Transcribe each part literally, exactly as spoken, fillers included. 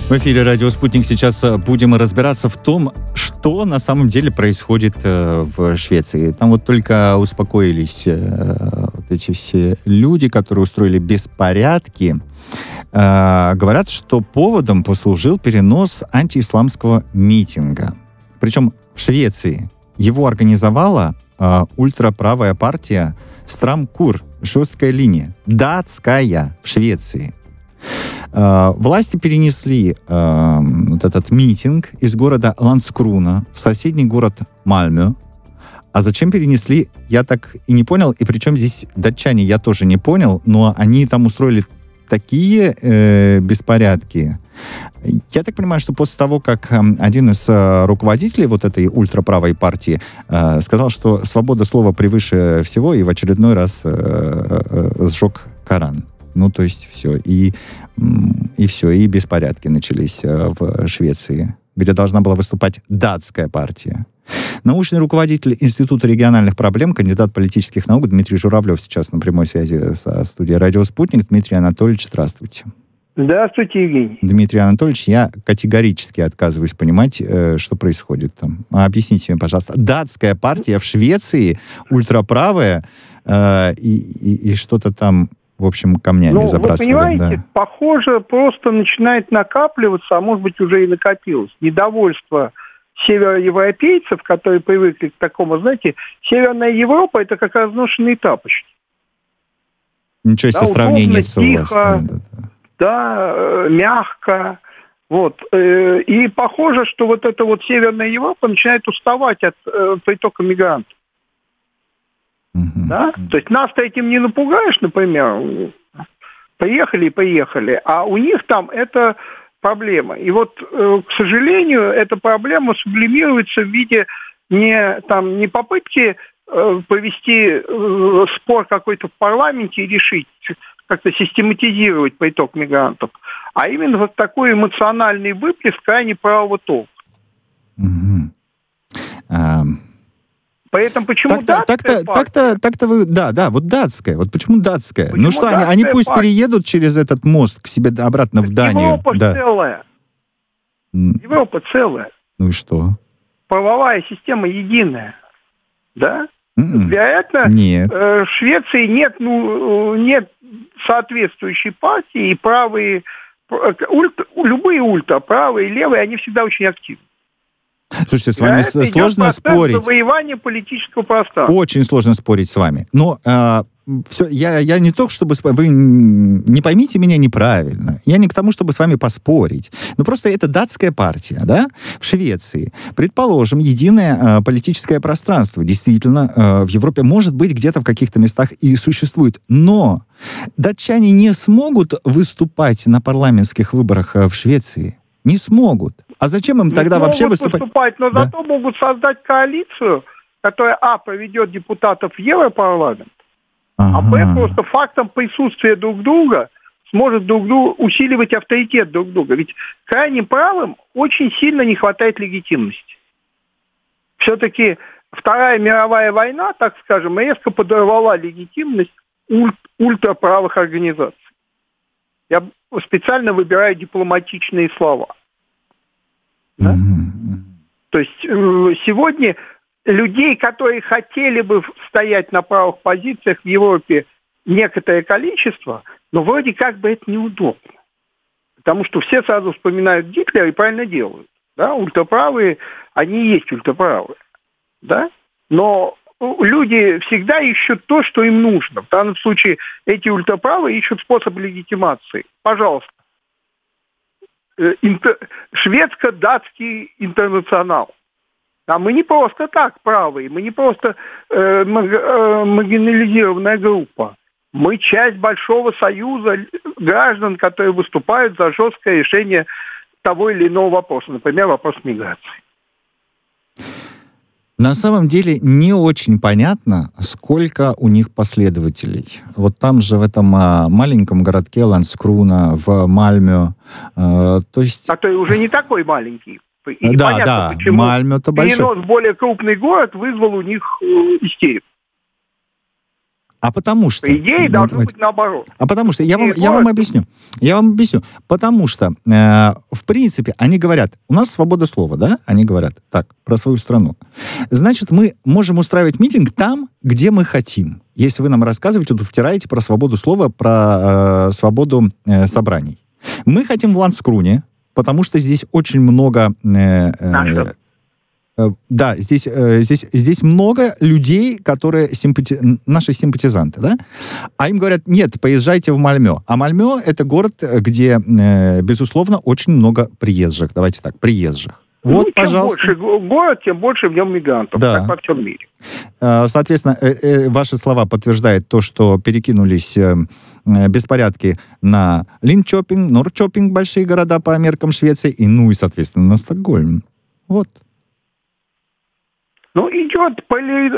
В эфире «Радио Спутник». Сейчас будем разбираться в том, что на самом деле происходит в Швеции. Там вот только успокоились вот эти все люди, которые устроили беспорядки. Говорят, что поводом послужил перенос антиисламского митинга. Причем в Швеции. Его организовала ультраправая партия «Страмкур», жесткая линия, датская, в Швеции. Э, власти перенесли э, вот этот митинг из города Ландскруна в соседний город Мальмö. А зачем перенесли, я так и не понял. И причем здесь датчане, я тоже не понял, но они там устроили такие э, беспорядки. Я так понимаю, что после того, как э, один из э, руководителей вот этой ультраправой партии э, сказал, что свобода слова превыше всего, и в очередной раз э, э, сжег Коран. Ну, то есть все. И, и все. И беспорядки начались э, в Швеции, где должна была выступать датская партия. Научный руководитель Института региональных проблем, кандидат политических наук Дмитрий Журавлев сейчас на прямой связи со студией «Радио Спутник». Дмитрий Анатольевич, здравствуйте. Здравствуйте, Евгений. Дмитрий Анатольевич, я категорически отказываюсь понимать, э, что происходит там. Объясните мне, пожалуйста. Датская партия в Швеции, ультраправая, э, и, и, и что-то там, в общем, камнями ну, забрасывали. Вы понимаете, да. Похоже, просто начинает накапливаться, а может быть, уже и накопилось, недовольство североевропейцев, которые привыкли к такому, знаете, Северная Европа — это как разношенные тапочки. Ничего себе, да, сравнение с тихо, вас. Да, да, да. да, мягко. Вот. И похоже, что вот эта вот Северная Европа начинает уставать от притока мигрантов. Uh-huh. Да? То есть нас-то этим не напугаешь, например. Приехали и поехали. А у них там это проблема. И вот, к сожалению, эта проблема сублимируется в виде не, там, не попытки э, повести э, спор какой-то в парламенте и решить, как-то систематизировать приток мигрантов, а именно вот такой эмоциональный выплеск крайне правого толка. Uh-huh. Um... Поэтому почему так-то, датская так-то, партия? Так-то, так-то вы, да, да, вот датская. Вот почему датская? Почему ну что, они, они пусть партия? переедут через этот мост к себе обратно в Данию. Европа да. целая. Европа целая. Ну и что? Правовая система единая. Да? Mm-mm. Вероятно, нет. Э, в Швеции нет, ну, нет соответствующей партии, и правые, ультра, любые ультра, правые и левые, они всегда очень активны. Слушайте, с вами да, сложно спорить. Завоевание политического пространства. Очень сложно спорить с вами. Но э, все, я, я не только, чтобы... Вы не поймите меня неправильно. Я не к тому, чтобы с вами поспорить. Но просто это датская партия, да, в Швеции. Предположим, единое э, политическое пространство. Действительно, э, в Европе, может быть, где-то в каких-то местах и существует. Но датчане не смогут выступать на парламентских выборах в Швеции. Не смогут. А зачем им не тогда вообще выступать? выступать? Но да? зато могут создать коалицию, которая, а, проведет депутатов в Европарламент, ага. а, б, просто фактом присутствия друг друга сможет друг другу усиливать авторитет друг друга. Ведь крайним правым очень сильно не хватает легитимности. Все-таки Вторая мировая война, так скажем, резко подорвала легитимность уль- ультраправых организаций. Я специально выбираю дипломатичные слова. Да? Mm-hmm. То есть сегодня людей, которые хотели бы стоять на правых позициях в Европе, некоторое количество, но вроде как бы это неудобно. Потому что все сразу вспоминают Гитлера и правильно делают. Да? Ультраправые, они и есть ультраправые. Да? Но люди всегда ищут то, что им нужно. В данном случае эти ультраправые ищут способ легитимации. Пожалуйста. Интер... Шведско-датский интернационал. А мы не просто так правые, мы не просто э, маргинализированная группа. Мы часть большого союза граждан, которые выступают за жесткое решение того или иного вопроса. Например, вопрос миграции. На самом деле не очень понятно, сколько у них последователей. Вот там же в этом а, маленьком городке Ландскруна, в Мальмö. А, то есть... А то и уже не такой маленький. И да, непонятно, да, почему Мальмö-то большой. перенос в более крупный город вызвал у них э, истерику. А потому что... По идее, ну, должно давайте. быть наоборот. А потому что... Я вам, я вам объясню. Я вам объясню. Потому что, э, в принципе, они говорят, у нас свобода слова, да? Они говорят так, про свою страну. Значит, мы можем устраивать митинг там, где мы хотим. Если вы нам рассказываете, тут втираете про свободу слова, про э, свободу э, собраний. Мы хотим в Ланскруне, потому что здесь очень много... Э, э, Да, здесь, здесь, здесь много людей, которые симпати... наши симпатизанты, да? А им говорят, нет, поезжайте в Мальмё. А Мальмё — это город, где, безусловно, очень много приезжих. Давайте так, приезжих. Ну, вот, чем пожалуйста. Чем больше город, тем больше в нем мигрантов, да. как во всем мире. Соответственно, ваши слова подтверждают то, что перекинулись беспорядки на Линчопинг, Норрчопинг, большие города по меркам Швеции, и, ну и, соответственно, на Стокгольм. Вот. Ну, идет поли...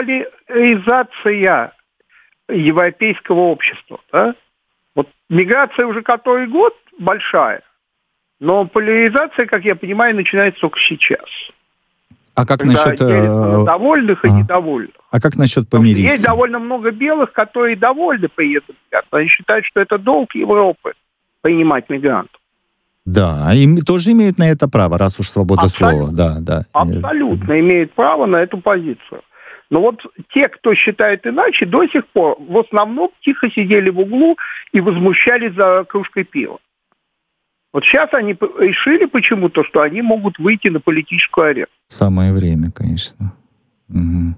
поляризация европейского общества. Да? Вот миграция уже который год большая, но поляризация, как я понимаю, начинается только сейчас. А как Когда насчет... делятся на довольных и а. недовольных. А как насчет помириться? Есть довольно много белых, которые довольны приездом мигрантов. Они считают, что это долг Европы принимать мигрантов. Да, и тоже имеют на это право, раз уж свобода абсолютно, слова. Да, да. Абсолютно это... имеют право на эту позицию. Но вот те, кто считает иначе, до сих пор в основном тихо сидели в углу и возмущались за кружкой пива. Вот сейчас они решили почему-то, что они могут выйти на политическую арену. Самое время, конечно. Угу.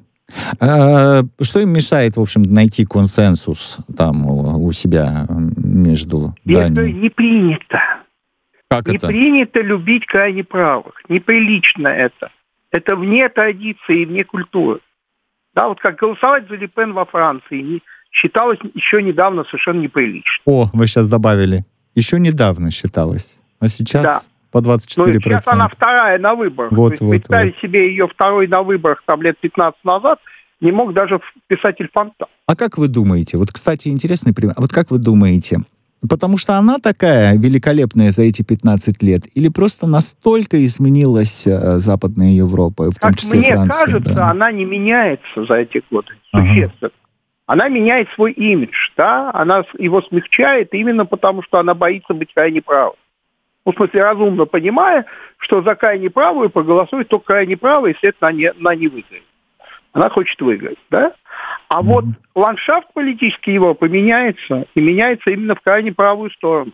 А, что им мешает, в общем, найти консенсус там у, у себя между Данией? Это не принято. Как не это? принято любить крайне правых. Неприлично это. Это вне традиции и вне культуры. Да, вот как голосовать за Ле Пен во Франции не, считалось еще недавно совершенно неприлично. О, вы сейчас добавили. Еще недавно считалось. А сейчас да. по двадцать четыре процента. Ну, сейчас она вторая на выборах. Вот, То есть вот, представить вот. себе ее второй на выборах там лет пятнадцать назад не мог даже писатель Фонтан. А как вы думаете? Вот, кстати, интересный пример. А вот как вы думаете... Потому что она такая великолепная за эти пятнадцать лет? Или просто настолько изменилась э, Западная Европа, в том как числе мне Франция? Мне кажется, да. она не меняется за эти годы. Существенно. Ага. Она меняет свой имидж, да? Она его смягчает именно потому, что она боится быть крайне правой. Ну, в смысле, разумно понимая, что за крайне правую проголосует только крайне правая, и, следовательно, она не, она не выиграет. Она хочет выиграть, да? А mm-hmm. вот ландшафт политический его поменяется, и меняется именно в крайне правую сторону.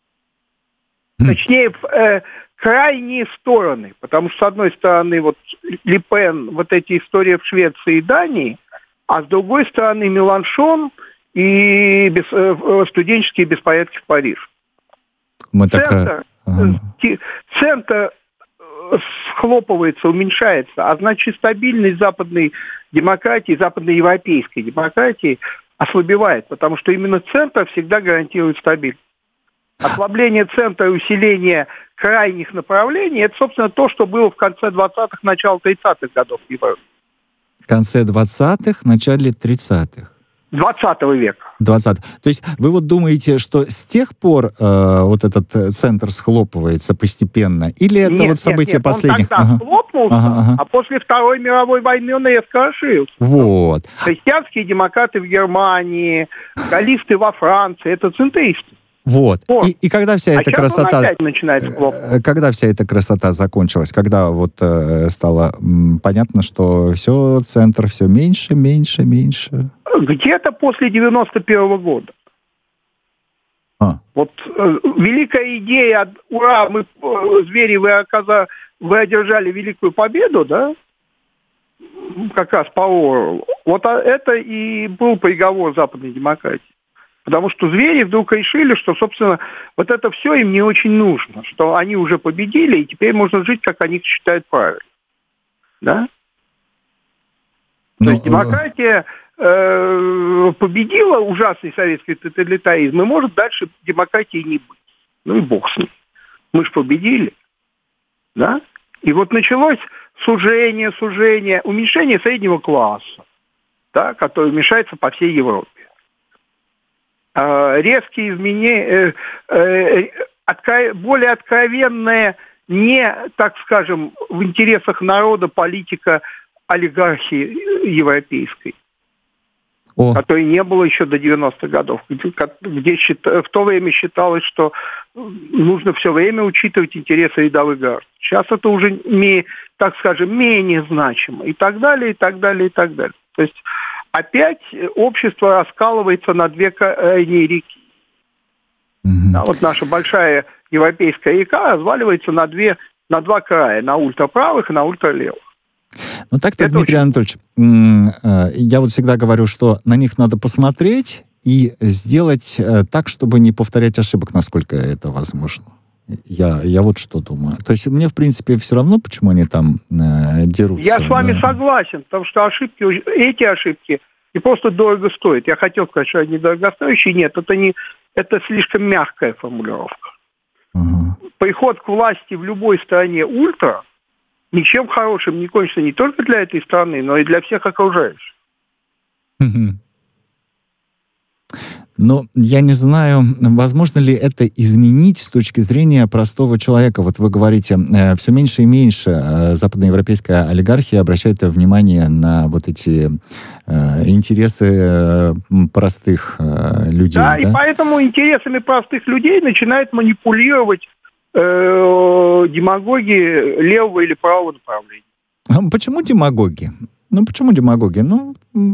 Mm-hmm. Точнее, в э, крайние стороны. Потому что, с одной стороны, вот Ле Пен, вот эти истории в Швеции и Дании, а с другой стороны, Меланшон и без, э, студенческие беспорядки в Париже. Мы центр, так... ага. центр схлопывается, уменьшается, а значит стабильность западной демократии, западноевропейской демократии ослабевает, потому что именно центр всегда гарантирует стабильность. Ослабление центра и усиление крайних направлений – это, собственно, то, что было в конце двадцатых, начало тридцатых годов в Европе. В конце двадцатых, начале тридцатых. двадцатого века. двадцатого. То есть вы вот думаете, что с тех пор э, вот этот центр схлопывается постепенно? Или это нет, вот события нет, нет. последних? Он тогда ага. схлопнулся, ага, ага. а после Второй мировой войны он резко расширился. Вот. Христианские демократы в Германии, галлисты во Франции – это центристы. Вот. И, и когда вся а эта красота... опять начинает схлопываться. Когда вся эта красота закончилась? Когда вот э, стало м, понятно, что все, центр все меньше, меньше, меньше? Где-то после девяносто первого года. А. Вот э, великая идея, ура, мы, э, звери, вы, оказа, вы одержали великую победу, да? Как раз по Оруэллу. Вот это и был приговор западной демократии. Потому что звери вдруг решили, что, собственно, вот это все им не очень нужно, что они уже победили, и теперь можно жить, как они считают правильно. Да? Но, То есть демократия э, победила ужасный советский тоталитаризм, и может дальше демократии не быть. Ну и бог с ним. Мы же победили. Да? И вот началось сужение, сужение, уменьшение среднего класса, да, который уменьшается по всей Европе. Резкие изменения, более откровенная, не, так скажем, в интересах народа политика олигархии европейской. О. которой не было еще до девяностых годов, где, где в то время считалось, что нужно все время учитывать интересы рядовых граждан. Сейчас это уже, так скажем, менее значимо. И так далее, и так далее, и так далее. То есть опять общество раскалывается на две крайние реки. Mm-hmm. Да, вот наша большая европейская река разваливается на, две, на два края, на ультраправых и на ультралевых. Ну так-то, это Дмитрий очень... Анатольевич, я вот всегда говорю, что на них надо посмотреть и сделать так, чтобы не повторять ошибок, насколько это возможно. Я, я вот что думаю. То есть мне, в принципе, все равно, почему они там э, дерутся. Я с вами да. согласен, потому что ошибки, эти ошибки и просто дорого стоят. Я хотел сказать, что они дорогостоящие. Нет, это, не, это слишком мягкая формулировка. Угу. Приход к власти в любой стране ультра ничем хорошим не кончится не только для этой страны, но и для всех окружающих. Угу. Но я не знаю, возможно ли это изменить с точки зрения простого человека. Вот вы говорите, э, все меньше и меньше э, западноевропейская олигархия обращает внимание на вот эти э, интересы э, простых э, людей. Да, да, и поэтому интересами простых людей начинают манипулировать э, демагоги левого или правого направления. А почему демагоги? Ну, почему демагоги? Ну...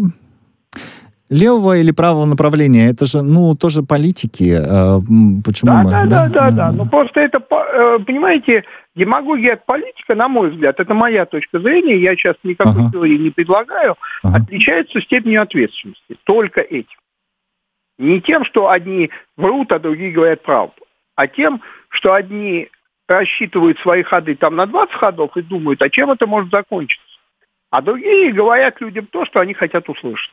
Левого или правого направления, это же, ну, тоже политики. Почему да, мы... Да, да, да, да. Ну, просто это, понимаете, демагогия от политика, на мой взгляд, это моя точка зрения, я сейчас никакой ага. теории не предлагаю, ага. отличается степенью ответственности. Только этим. Не тем, что одни врут, а другие говорят правду, а тем, что одни рассчитывают свои ходы там на двадцать ходов и думают, а чем это может закончиться. А другие говорят людям то, что они хотят услышать.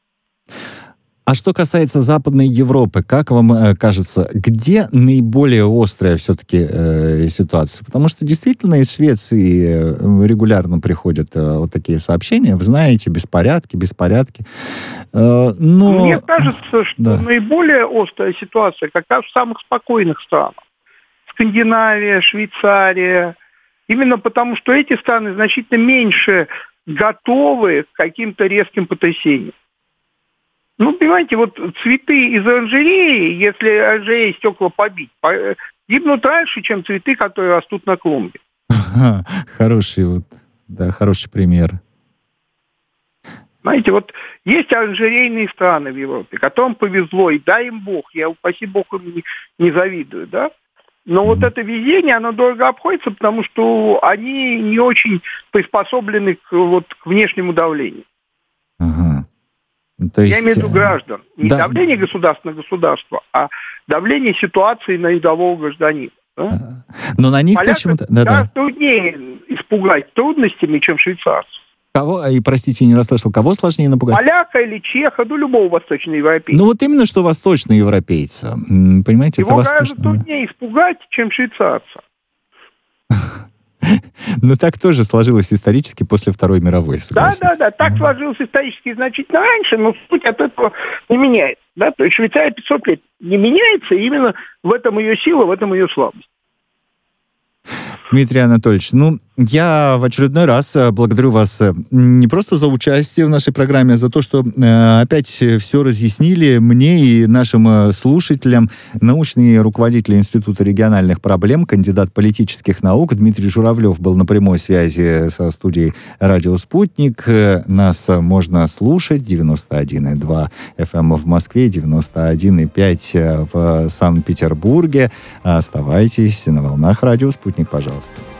А что касается Западной Европы, как вам э, кажется, где наиболее острая все-таки э, ситуация? Потому что действительно из Швеции регулярно приходят э, вот такие сообщения. Вы знаете, беспорядки, беспорядки. Э, но... Мне кажется, что да. наиболее острая ситуация как раз в самых спокойных странах. Скандинавия, Швейцария. Именно потому, что эти страны значительно меньше готовы к каким-то резким потрясениям. Ну, понимаете, вот цветы из оранжереи, если оранжереи стекла побить, гибнут раньше, чем цветы, которые растут на клумбе. Хороший, вот, да, хороший пример. Знаете, вот есть оранжерейные страны в Европе, которым повезло, и дай им Бог, я, упаси Бог, им не, не завидую, да? Но mm-hmm. вот это везение, оно дорого обходится, потому что они не очень приспособлены к, вот, к внешнему давлению. Ага. То есть... Я имею в виду граждан. Не да. давление государства на государство, а давление ситуации на рядового гражданина. Да? Но на них Поляков почему-то... Да, да. труднее испугать трудностями, чем швейцарцев. Кого? И, простите, не расслышал. Кого сложнее напугать? Поляка или чеха, ну, любого восточноевропейца. Ну, вот именно, что восточноевропейца. Понимаете, его это гораздо труднее испугать, чем швейцарца. Ну, так тоже сложилось исторически после Второй мировой, Да, да, да, так сложилось исторически значительно раньше, но суть от этого не меняется. Да? То есть Швейцария пятьсот лет не меняется, и именно в этом ее сила, в этом ее слабость. Дмитрий Анатольевич, ну, я в очередной раз благодарю вас не просто за участие в нашей программе, а за то, что э, опять все разъяснили мне и нашим слушателям. Научный руководитель Института региональных проблем, кандидат политических наук Дмитрий Журавлев был на прямой связи со студией «Радио Спутник». Нас можно слушать девяносто один и два эф эм в Москве, девяносто один и пять в Санкт-Петербурге. Оставайтесь на волнах «Радио Спутник», пожалуйста.